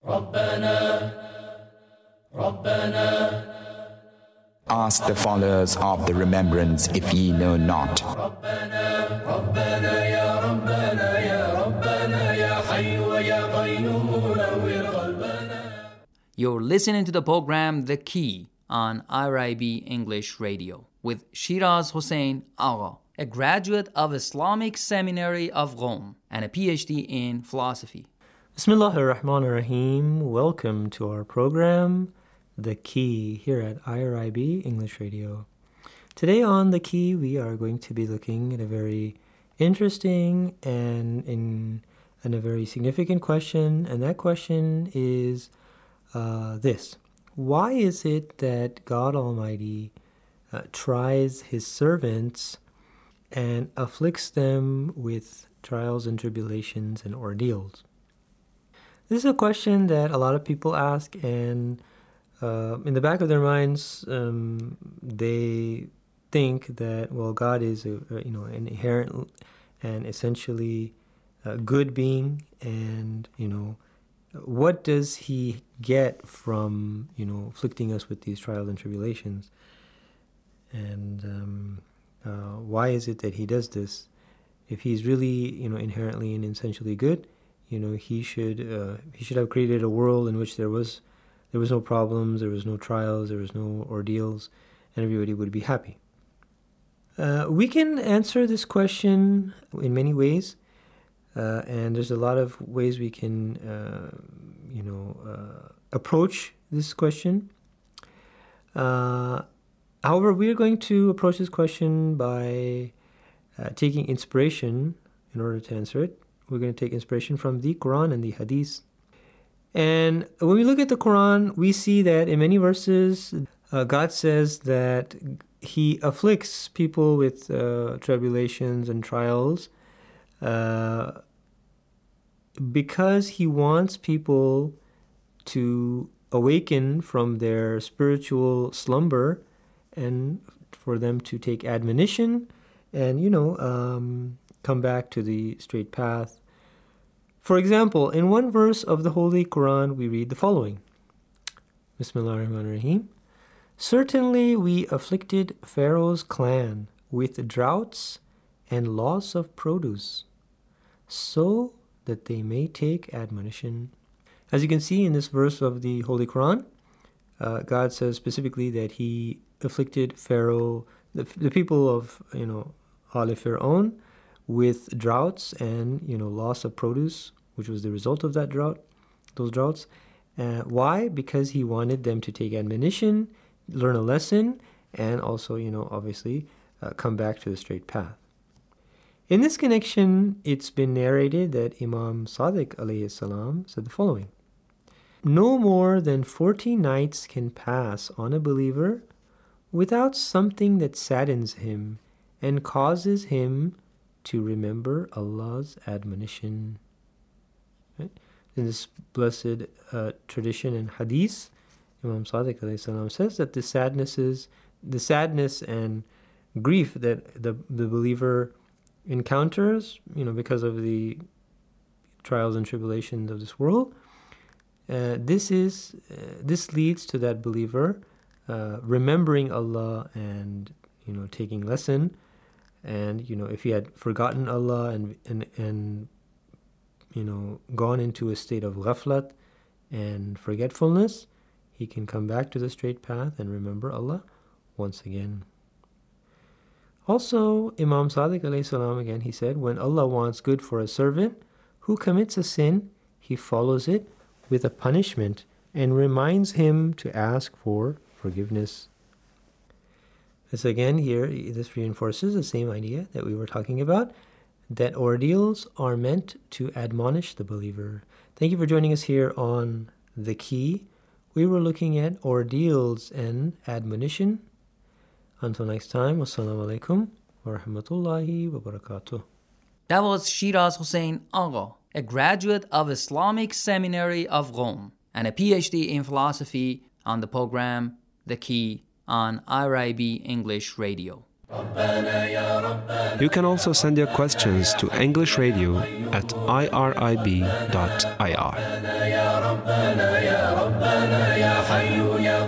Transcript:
Ask the followers of the remembrance if ye know not. You're listening to the program The Key on IRIB English Radio with Shiraz Hossein Agha, a graduate of Islamic Seminary of Rome and a PhD in philosophy. Bismillahir Rahmanir Rahim. Welcome to our program The Key here at IRIB English Radio. Today on The Key we are going to be looking at a very interesting and a very significant question, and that question is this. Why is it that God Almighty tries His servants and afflicts them with trials and tribulations and ordeals? This is a question that a lot of people ask, and in the back of their minds, they think that, well, God is an inherent and essentially good being, and what does He get from afflicting us with these trials and tribulations, and why is it that He does this? If He's really inherently and essentially good, He should have created a world in which there was no problems, there was no trials, there was no ordeals, and everybody would be happy. We can answer this question in many ways, and there's a lot of ways we can, approach this question. However, we are going to approach this question by taking inspiration in order to answer it. We're going to take inspiration from the Quran and the Hadith. And when we look at the Quran, we see that in many verses, God says that He afflicts people with tribulations and trials because He wants people to awaken from their spiritual slumber and for them to take admonition and, come back to the straight path. For example, in one verse of the Holy Quran, we read the following. Bismillahirrahmanirrahim. Certainly we afflicted Pharaoh's clan with droughts and loss of produce, so that they may take admonition. As you can see in this verse of the Holy Quran, God says specifically that He afflicted Pharaoh, the people of Al Fir'aun, with droughts and loss of produce, which was the result of those droughts. Why? Because He wanted them to take admonition, learn a lesson, and also obviously come back to the straight path. In this connection, it's been narrated that Imam Sadiq alayhi salam said the following: no more than 40 nights can pass on a believer without something that saddens him and causes him to remember Allah's admonition. Right? In this blessed tradition and hadith, Imam Sadiq alayhi salam says that the sadness and grief that the believer encounters, because of the trials and tribulations of this world, this leads to that believer remembering Allah and taking lesson. And if he had forgotten Allah and gone into a state of ghaflat and forgetfulness, he can come back to the straight path and remember Allah once again. Also, Imam Sadiq alayhi salam, again, he said, when Allah wants good for a servant who commits a sin, He follows it with a punishment and reminds him to ask for forgiveness. This again here, this reinforces the same idea that we were talking about, that ordeals are meant to admonish the believer. Thank you for joining us here on The Key. We were looking at ordeals and admonition. Until next time, wassalamu alaikum wa rahmatullahi wa barakatuh. That was Shiraz Hossein Agha, a graduate of Islamic Seminary of Rome and a PhD in philosophy on the program The Key on IRIB English Radio. You can also send your questions to englishradio@irib.ir.